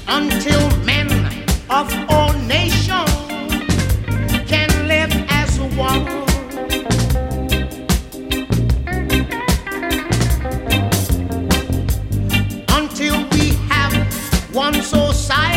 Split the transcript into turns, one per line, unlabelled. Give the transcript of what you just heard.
until men of all nations can live as one. Until we have one society